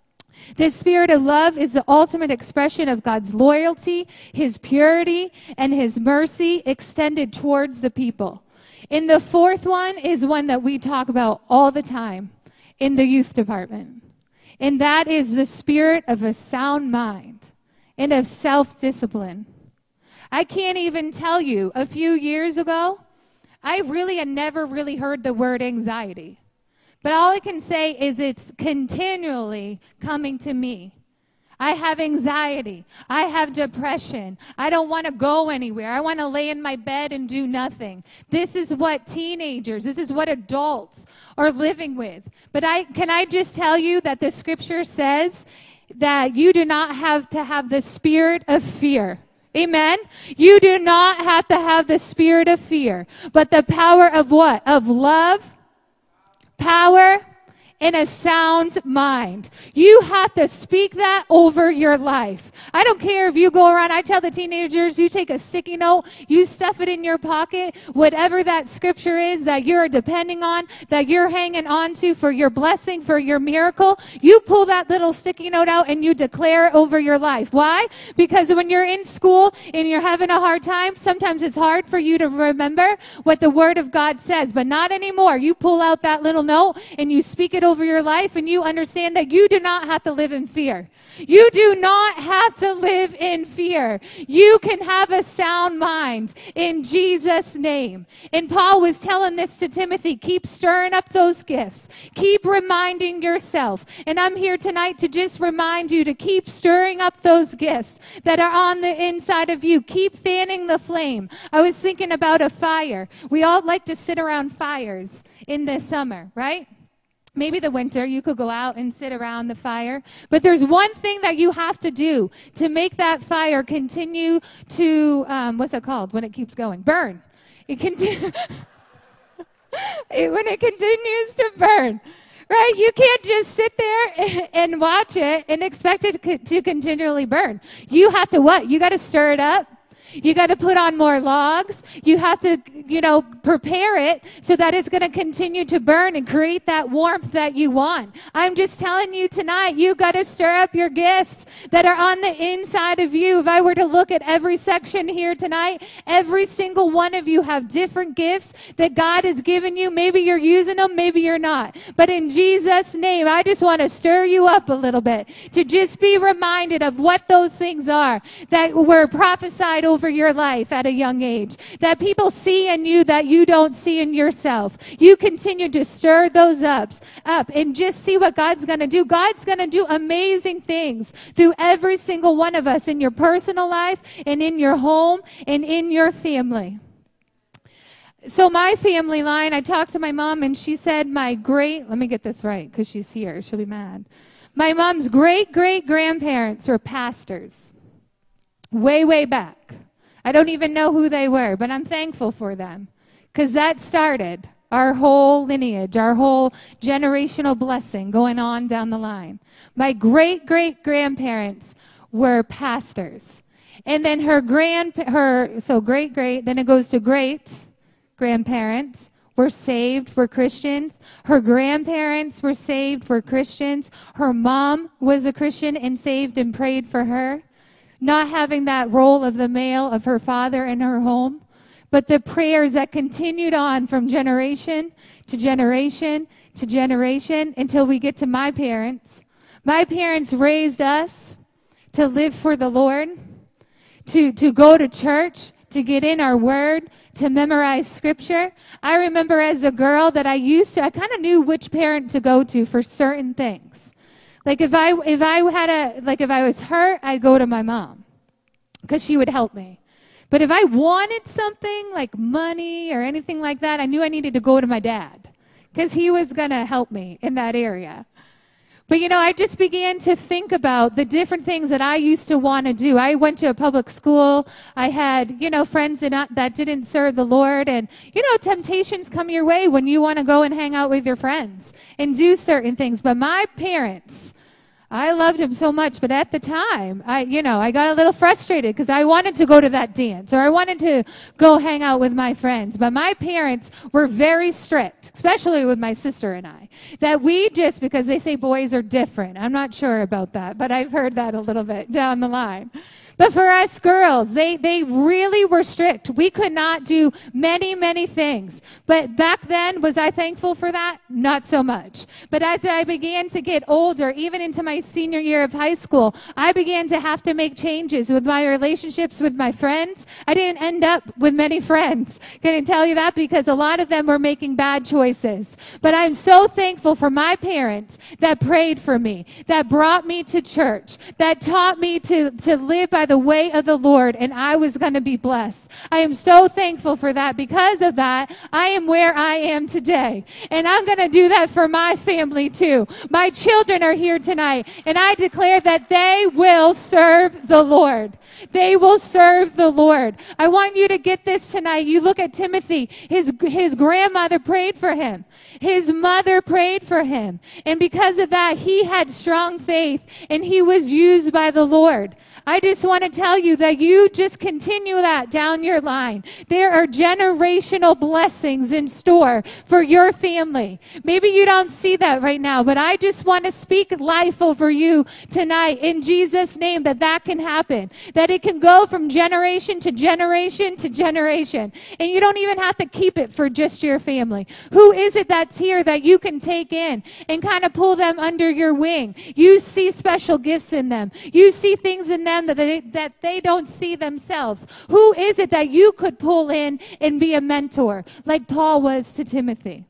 The spirit of love is the ultimate expression of God's loyalty, His purity, and His mercy extended towards the people. And the fourth one is one that we talk about all the time in the youth department. And that is the spirit of a sound mind and of self-discipline. I can't even tell you, a few years ago, I really had never really heard the word anxiety. But all I can say is it's continually coming to me. I have anxiety. I have depression. I don't want to go anywhere. I want to lay in my bed and do nothing. This is what teenagers, this is what adults are living with. But can I just tell you that the scripture says that you do not have to have the spirit of fear. Amen? You do not have to have the spirit of fear, but the power of what? Of love, power, and a sound mind. You have to speak that over your life. I don't care if you go around, I tell the teenagers, you take a sticky note, you stuff it in your pocket, whatever that scripture is that you're depending on, that you're hanging on to for your blessing, for your miracle, you pull that little sticky note out and you declare it over your life. Why? Because when you're in school and you're having a hard time, sometimes it's hard for you to remember what the Word of God says, but not anymore. You pull out that little note and you speak it over your life, and you understand that you do not have to live in fear. You do not have to live in fear. You can have a sound mind in Jesus' name. And Paul was telling this to Timothy, keep stirring up those gifts. Keep reminding yourself. And I'm here tonight to just remind you to keep stirring up those gifts that are on the inside of you. Keep fanning the flame. I was thinking about a fire. We all like to sit around fires in the summer, right? maybe the winter, you could go out and sit around the fire. But there's one thing that you have to do to make that fire continue to, what's it called when it keeps going? Burn. It when it continues to burn. Right? You can't just sit there and watch it and expect it to continually burn. You have to what? You got to stir it up. You got to put on more logs. You have to, prepare it so that it's going to continue to burn and create that warmth that you want. I'm just telling you tonight, you got to stir up your gifts that are on the inside of you. If I were to look at every section here tonight, every single one of you have different gifts that God has given you. Maybe you're using them, maybe you're not. But in Jesus' name, I just want to stir you up a little bit to just be reminded of what those things are that were prophesied over your life at a young age, that people see in you that you don't see in yourself. You continue to stir those up and just see what God's going to do. God's going to do amazing things through every single one of us in your personal life and in your home and in your family. So my family line, I talked to my mom and she said let me get this right because she's here. She'll be mad. My mom's great-great-grandparents were pastors way, way back. I don't even know who they were, but I'm thankful for them because that started our whole lineage, our whole generational blessing going on down the line. My great-great-grandparents were pastors. And then then it goes to great-grandparents were saved, were Christians. Her grandparents were saved, were Christians. Her mom was a Christian and saved and prayed for her. Not having that role of the male of her father in her home, but the prayers that continued on from generation to generation to generation until we get to my parents. My parents raised us to live for the Lord, to go to church, to get in our word, to memorize scripture. I remember as a girl that I kind of knew which parent to go to for certain things. Like if I was hurt, I'd go to my mom because she would help me. But if I wanted something like money or anything like that, I knew I needed to go to my dad because he was going to help me in that area. But, I just began to think about the different things that I used to want to do. I went to a public school. I had, friends that didn't serve the Lord. And, temptations come your way when you want to go and hang out with your friends and do certain things. But my parents, I loved him so much, but at the time, I got a little frustrated because I wanted to go to that dance or I wanted to go hang out with my friends. But my parents were very strict, especially with my sister and I, that because they say boys are different. I'm not sure about that, but I've heard that a little bit down the line. But for us girls, they really were strict. We could not do many, many things. But back then, was I thankful for that? Not so much. But as I began to get older, even into my senior year of high school, I began to have to make changes with my relationships with my friends. I didn't end up with many friends. Can I tell you that? Because a lot of them were making bad choices. But I'm so thankful for my parents that prayed for me, that brought me to church, that taught me to live by the way of the Lord, and I was going to be blessed. I am so thankful for that. Because of that, I am where I am today. And I'm going to do that for my family too. My children are here tonight, and I declare that they will serve the Lord. They will serve the Lord. I want you to get this tonight. You look at Timothy. His grandmother prayed for him. His mother prayed for him. And because of that, he had strong faith, and he was used by the Lord. I just want to tell you that you just continue that down your line. There are generational blessings in store for your family. Maybe you don't see that right now, but I just want to speak life over you tonight in Jesus' name, that can happen, that it can go from generation to generation to generation. And you don't even have to keep it for just your family. Who is it that's here that you can take in and kind of pull them under your wing? You see special gifts in them. You see things in them that they don't see themselves. Who is it that you could pull in and be a mentor like Paul was to Timothy?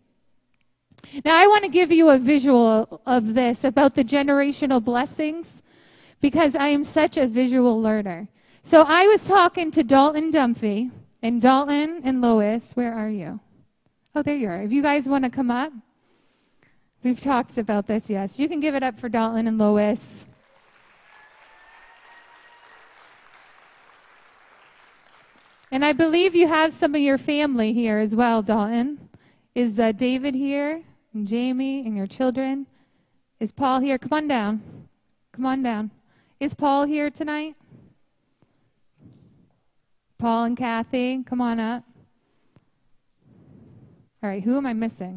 Now, I want to give you a visual of this about the generational blessings because I am such a visual learner. So I was talking to Dalton Dunphy, and Dalton and Lois, where are you? Oh, there you are. If you guys want to come up. We've talked about this, yes. You can give it up for Dalton and Lois. And I believe you have some of your family here as well, Dalton. Is David here? And Jamie and your children? Is Paul here? Come on down. Come on down. Is Paul here tonight? Paul and Kathy, come on up. All right, who am I missing?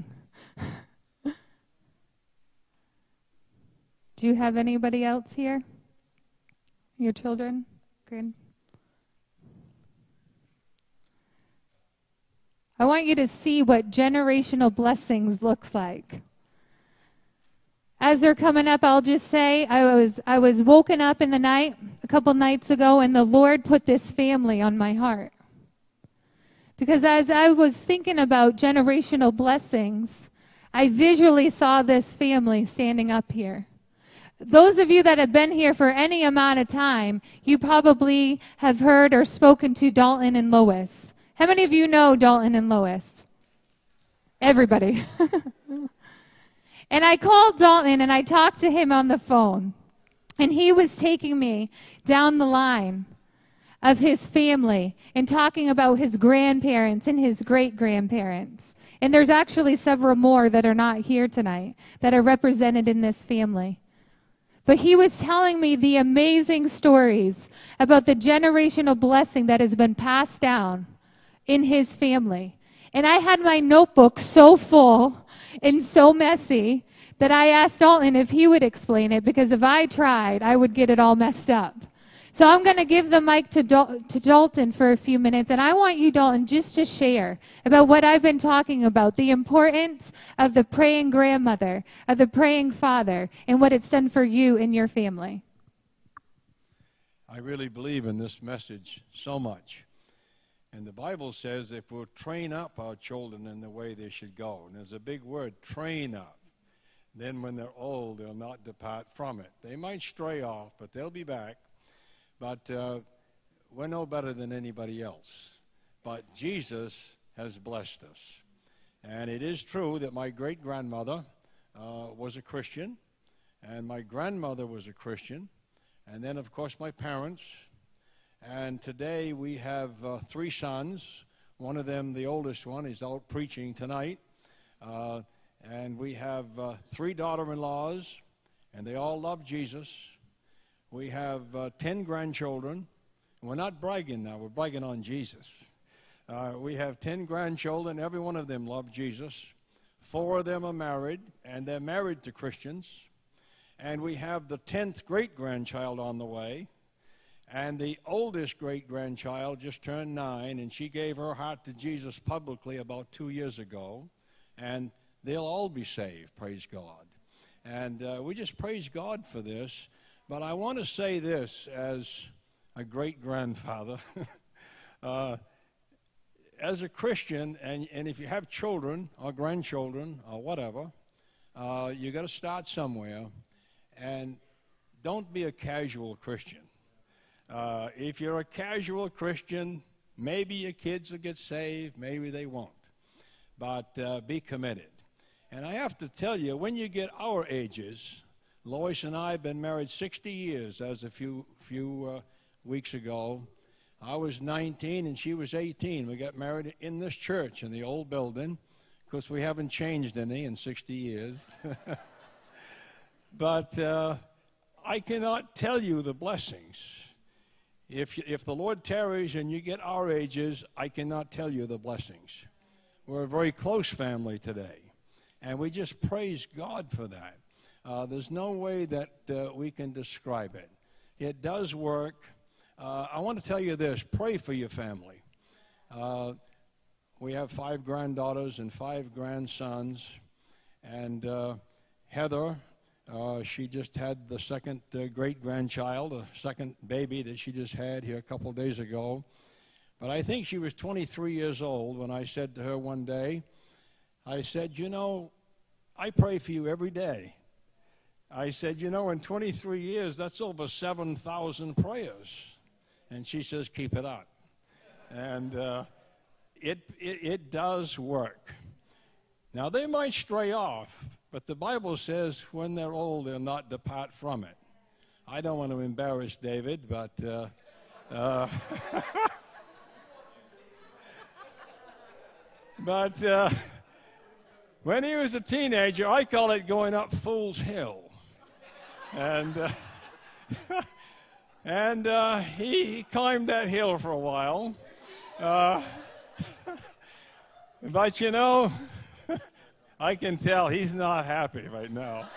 Do you have anybody else here? Your children? Good. I want you to see what generational blessings looks like. As they're coming up, I'll just say I was woken up in the night a couple nights ago, and the Lord put this family on my heart. Because as I was thinking about generational blessings, I visually saw this family standing up here. Those of you that have been here for any amount of time, you probably have heard or spoken to Dalton and Lois. How many of you know Dalton and Lois? Everybody. And I called Dalton and I talked to him on the phone. And he was taking me down the line of his family and talking about his grandparents and his great-grandparents. And there's actually several more that are not here tonight that are represented in this family. But he was telling me the amazing stories about the generational blessing that has been passed down in his family. And I had my notebook so full and so messy that I asked Dalton if he would explain it, because if I tried, I would get it all messed up. So I'm going to give the mic to Dalton for a few minutes, and I want you, Dalton, just to share about what I've been talking about, the importance of the praying grandmother, of the praying father, and what it's done for you and your family. I really believe in this message so much. And the Bible says if we'll train up our children in the way they should go, and there's a big word, train up, then when they're old, they'll not depart from it. They might stray off, but they'll be back. But we're no better than anybody else. But Jesus has blessed us. And it is true that my great-grandmother was a Christian, and my grandmother was a Christian, and then, of course, my parents. And today we have 3 sons. One of them, the oldest one, is out preaching tonight. And we have 3 daughter-in-laws, and they all love Jesus. We have 10 grandchildren. We're not bragging now. We're bragging on Jesus. We have 10 grandchildren. Every one of them love Jesus. 4 of them are married, and they're married to Christians. And we have the 10th great-grandchild on the way. And the oldest great-grandchild just turned 9, and she gave her heart to Jesus publicly about 2 years ago. And they'll all be saved, praise God. And we just praise God for this. But I want to say this as a great-grandfather. As a Christian, and if you have children or grandchildren or whatever, you got to start somewhere. And don't be a casual Christian. If you're a casual Christian, maybe your kids will get saved, maybe they won't. But be committed. And I have to tell you, when you get our ages, Lois and I have been married 60 years as a few weeks ago. I was 19 and she was 18. We got married in this church in the old building. Of course, we haven't changed any in 60 years. But I cannot tell you the blessings. If the Lord tarries and you get our ages, I cannot tell you the blessings. We're a very close family today, and we just praise God for that. There's no way that we can describe it. It does work. I want to tell you this. Pray for your family. We have 5 granddaughters and 5 grandsons, and Heather, she just had the second great-grandchild, a second baby that she just had here a couple of days ago. But I think she was 23 years old when I said to her one day, I said, you know, I pray for you every day. I said, you know, in 23 years, that's over 7,000 prayers. And she says, keep it up. And it does work. Now, they might stray off, But the Bible says when they're old, they'll not depart from it. I don't want to embarrass David, but when he was a teenager, I call it going up Fool's Hill. And he climbed that hill for a while. But you know, I can tell he's not happy right now.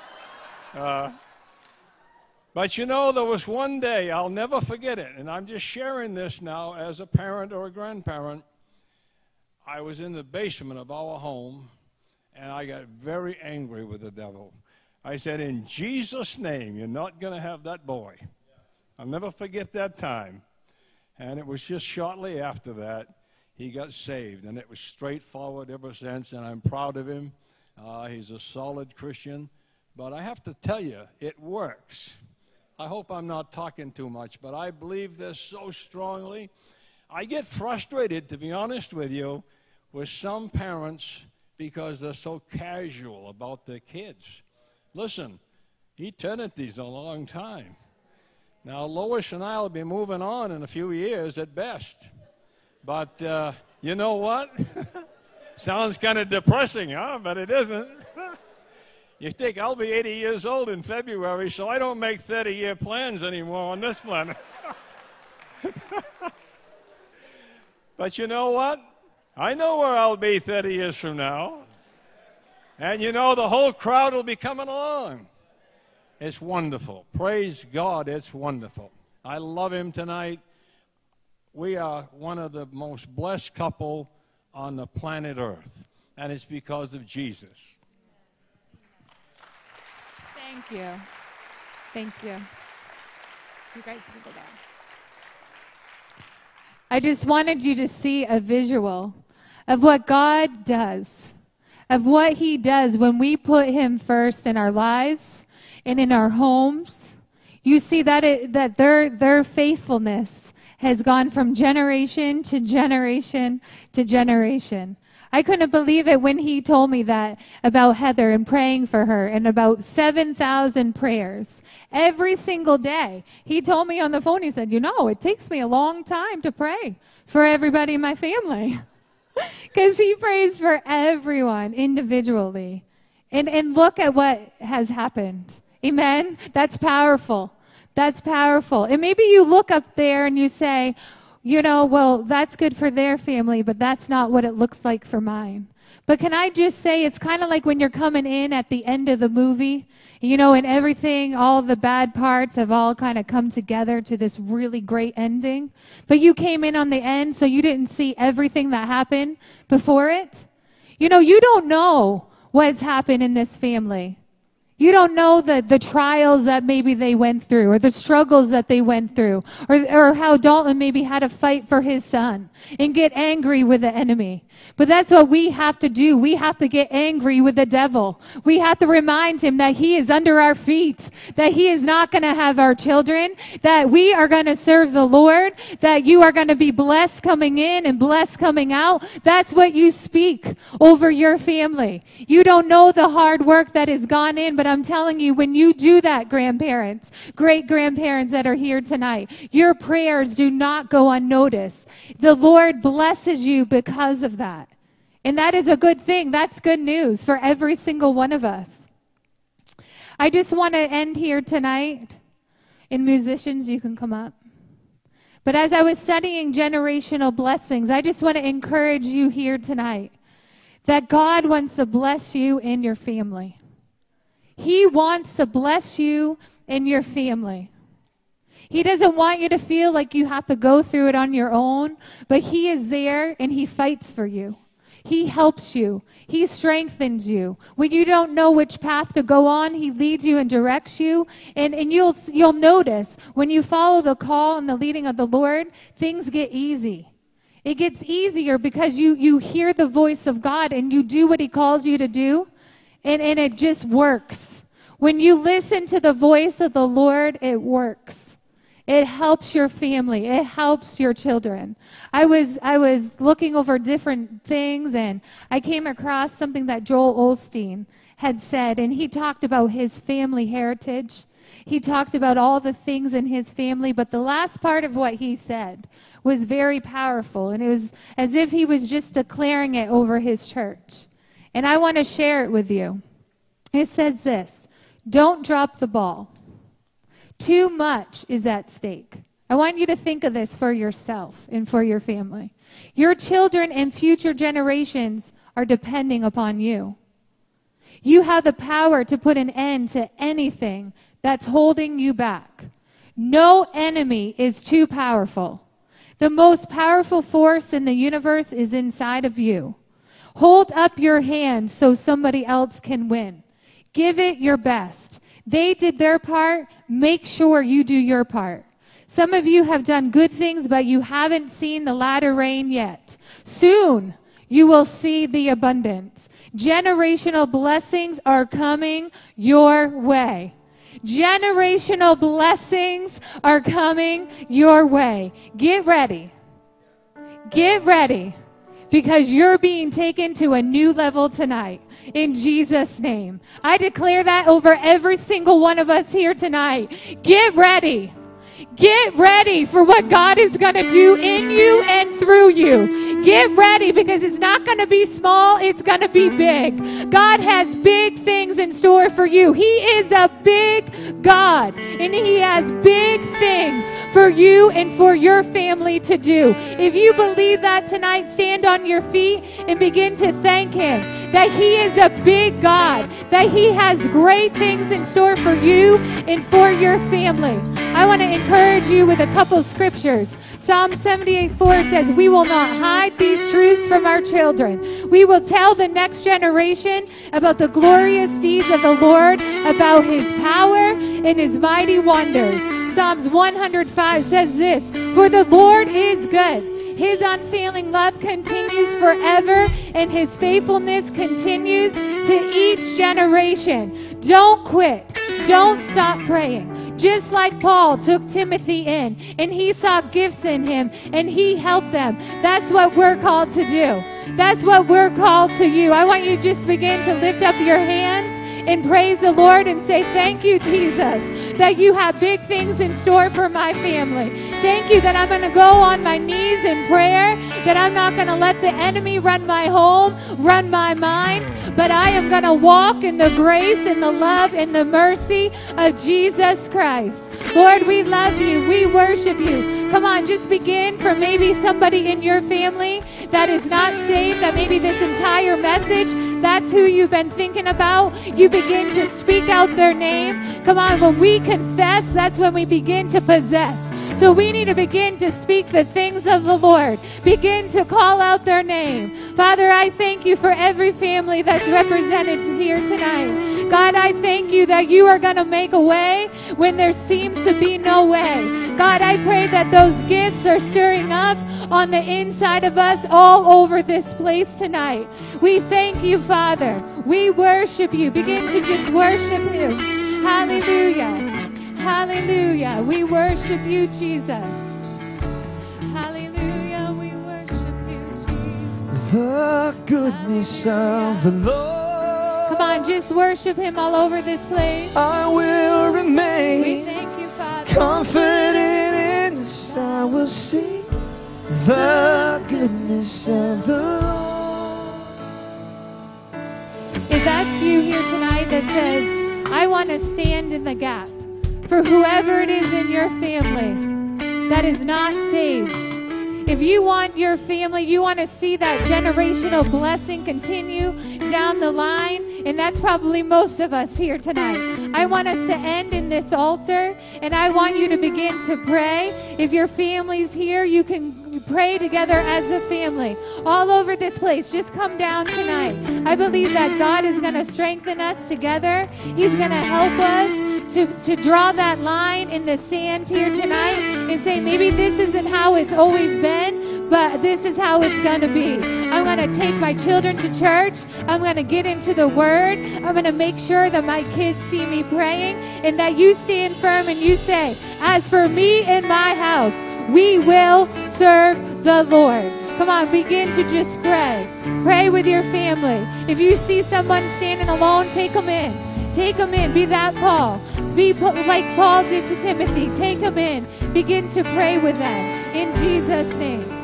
But you know, there was one day, I'll never forget it, and I'm just sharing this now as a parent or a grandparent. I was in the basement of our home, and I got very angry with the devil. I said, in Jesus' name, you're not going to have that boy. I'll never forget that time. And it was just shortly after that he got saved, and it was straightforward ever since, and I'm proud of him. He's a solid Christian. But I have to tell you, it works. I hope I'm not talking too much, but I believe this so strongly. I get frustrated, to be honest with you, with some parents because they're so casual about their kids. Listen, eternity's a long time. Now, Lois and I will be moving on in a few years at best. But you know what? Sounds kind of depressing, huh? But it isn't. You think I'll be 80 years old in February, so I don't make 30-year plans anymore on this planet. But you know what? I know where I'll be 30 years from now. And you know, the whole crowd will be coming along. It's wonderful. Praise God, it's wonderful. I love him tonight. We are one of the most blessed couple on the planet Earth, and it's because of Jesus. Thank you. Thank you. You guys can go down. I just wanted you to see a visual of what God does, of what he does when we put him first in our lives and in our homes. You see that their faithfulness has gone from generation to generation to generation. I couldn't believe it when he told me that about Heather and praying for her, and about 7,000 prayers every single day. He told me on the phone, he said, you know, it takes me a long time to pray for everybody in my family. Because he prays for everyone individually. And look at what has happened. Amen? That's powerful. That's powerful. And maybe you look up there and you say, you know, well, that's good for their family, but that's not what it looks like for mine. But can I just say, it's kind of like when you're coming in at the end of the movie, you know, and everything, all the bad parts have all kind of come together to this really great ending. But you came in on the end, so you didn't see everything that happened before it. You know, you don't know what's happened in this family. You don't know the trials that maybe they went through, or the struggles that they went through, or how Dalton maybe had to fight for his son and get angry with the enemy. But that's what we have to do. We have to get angry with the devil. We have to remind him that he is under our feet, that he is not going to have our children, that we are going to serve the Lord, that you are going to be blessed coming in and blessed coming out. That's what you speak over your family. You don't know the hard work that has gone in, but I'm telling you, when you do that, grandparents, great-grandparents that are here tonight, your prayers do not go unnoticed. The Lord blesses you because of that. And that is a good thing. That's good news for every single one of us. I just want to end here tonight. And musicians, you can come up. But as I was studying generational blessings, I just want to encourage you here tonight that God wants to bless you and your family. He wants to bless you and your family. He doesn't want you to feel like you have to go through it on your own, but he is there and he fights for you. He helps you. He strengthens you. When you don't know which path to go on, he leads you and directs you. And you'll notice when you follow the call and the leading of the Lord, things get easy. It gets easier because you hear the voice of God and you do what he calls you to do, and it just works. When you listen to the voice of the Lord, it works. It helps your family. It helps your children. I was looking over different things, and I came across something that Joel Osteen had said, and he talked about his family heritage. He talked about all the things in his family, but the last part of what he said was very powerful, and it was as if he was just declaring it over his church. And I want to share it with you. It says this: don't drop the ball. Too much is at stake. I want you to think of this for yourself and for your family. Your children and future generations are depending upon you. You have the power to put an end to anything that's holding you back. No enemy is too powerful. The most powerful force in the universe is inside of you. Hold up your hand so somebody else can win. Give it your best. They did their part. Make sure you do your part. Some of you have done good things, but you haven't seen the latter rain yet. Soon, you will see the abundance. Generational blessings are coming your way. Generational blessings are coming your way. Get ready. Get ready, because you're being taken to a new level tonight. In Jesus' name. I declare that over every single one of us here tonight. Get ready. Get ready for what God is going to do in you and through you. Get ready, because it's not going to be small, it's going to be big. God has big things in store for you. He is a big God, and He has big things for you and for your family to do. If you believe that tonight, stand on your feet and begin to thank Him that He is a big God, that He has great things in store for you and for your family. I want to encourage you with a couple scriptures. Psalm 78:4 says, we will not hide these truths from our children. We will tell the next generation about the glorious deeds of the Lord, about His power and His mighty wonders. Psalms 105 says this: for the Lord is good. His unfailing love continues forever, and His faithfulness continues to each generation. Don't quit. Don't stop praying. Just like Paul took Timothy in, and he saw gifts in him, and he helped them. That's what we're called to do. That's what we're called to you. I want you to just begin to lift up your hands and praise the Lord and say, thank you, Jesus, that you have big things in store for my family. Thank you that I'm going to go on my knees in prayer, that I'm not going to let the enemy run my home, run my mind, but I am going to walk in the grace and the love and the mercy of Jesus Christ. Lord, we love you. We worship you. Come on, just begin for maybe somebody in your family that is not saved, that maybe this entire message, that's who you've been thinking about. You begin to speak out their name. Come on, when we confess, that's when we begin to possess. So we need to begin to speak the things of the Lord. Begin to call out their name. Father, I thank you for every family that's represented here tonight. God, I thank you that you are going to make a way when there seems to be no way. God, I pray that those gifts are stirring up on the inside of us all over this place tonight. We thank you, Father. We worship you. Begin to just worship Him. Hallelujah. Hallelujah. We worship you, Jesus. Hallelujah. We worship you, Jesus. The goodness of the Lord. Come on, just worship Him all over this place. I will remain. We thank you, Father. Confident in this, I will sing the goodness of the Lord. If that's you here tonight that says, I want to stand in the gap for whoever it is in your family that is not saved. If you want your family, you want to see that generational blessing continue down the line, and that's probably most of us here tonight. I want us to end in this altar, and I want you to begin to pray. If your family's here, you can pray together as a family. All over this place, just come down tonight. I believe that God is going to strengthen us together. He's going to help us to draw that line in the sand here tonight and say, maybe this isn't how it's always been, but this is how it's going to be. I'm going to take my children to church. I'm going to get into the Word. I'm going to make sure that my kids see me praying and that you stand firm and you say, as for me and my house, we will serve the Lord. Come on, begin to just pray. Pray with your family. If you see someone standing alone, take them in. Take them in. Be that Paul. Be like Paul did to Timothy. Take them in. Begin to pray with them. In Jesus' name.